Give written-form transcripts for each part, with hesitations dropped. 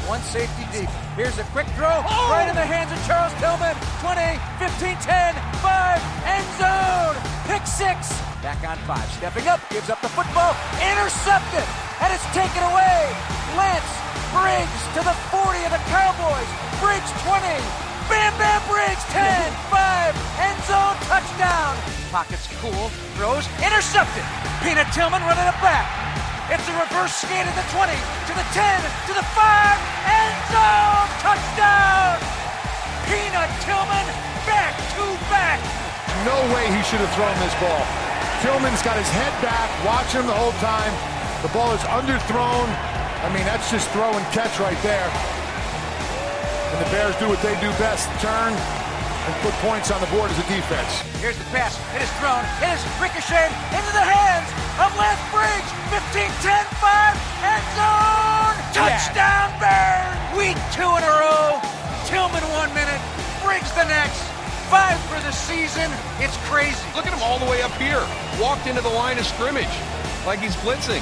One safety deep. Here's a quick throw right in the hands of Charles Tillman. 20, 15, 10, 5, end zone. Pick 6. Back on 5. Stepping up, gives up the football. Intercepted. And it's taken away. Lance Briggs to the 40 of the Cowboys. Briggs 20. Bam Bam Briggs 10, 5, end zone, touchdown. Pockets cool, throws, intercepted. Peanut Tillman running it back. It's a reverse skate at the 20, to the 10, to the 5, end zone, touchdown. Peanut Tillman back to back. No way he should have thrown this ball. Tillman's got his head back, watching him the whole time. The ball is underthrown. I mean, that's just throw and catch right there. And the Bears do what they do best, turn and put points on the board as a defense. Here's the pass. It is thrown. It is ricocheted into the hands of Lance Briggs. 15, 10, 5, end zone. Touchdown Bears. Week 2 in a row. Tillman 1 minute. Briggs the next. 5 for the season. It's crazy. Look at him all the way up here. Walked into the line of scrimmage like he's blitzing.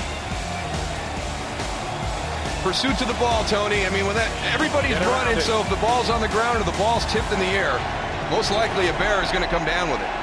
Pursuit to the ball, Tony. I mean, when that everybody's running, so if the ball's on the ground or the ball's tipped in the air, most likely a Bear is going to come down with it.